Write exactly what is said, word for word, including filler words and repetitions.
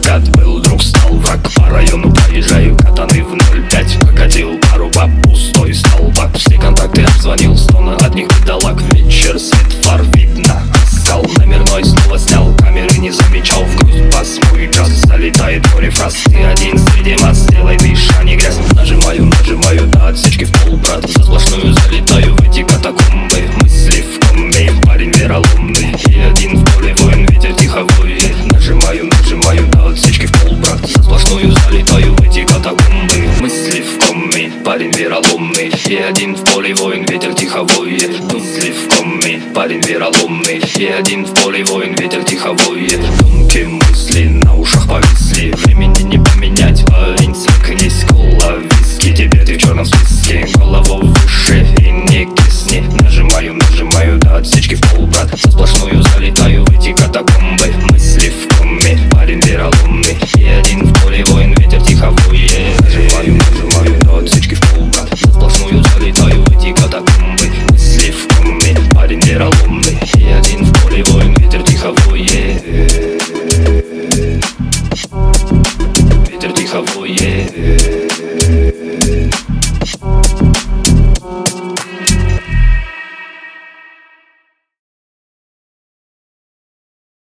пятьдесят. Был друг, стал враг, по району проезжаю, катаны в ноль пять. Покатил пару баб, пустой столбак. Все контакты обзвонил, стоны от них бедолаг. Вечер, свет фар видно, скал номерной снова снял. Камеры не замечал, в грудь бас мой час. Залетает море фраз, ты один среди масс. Сделай дыша, не грязь. Нажимаю, нажимаю до отсечки в пол, брат. За сплошную залетаю в эти катакомбы. Мысли в комбе, парень вероломный. И один в поле воин, ветер тихо воет. Нажимаю, нажимаю до отсечки в пол, брат. За сплошную залетаю в эти катакомбы. Мысли в комбе, парень вероломный. И один в поле воин, ветер тихо воет. Мысли в комбе, парень вероломный. И один в поле воин, ветер тихо воет. Тонкие мысли на ушах повисли. Времени не поменять, парень, свыкнись. Кола, виски, теперь ты в черном списке. Голову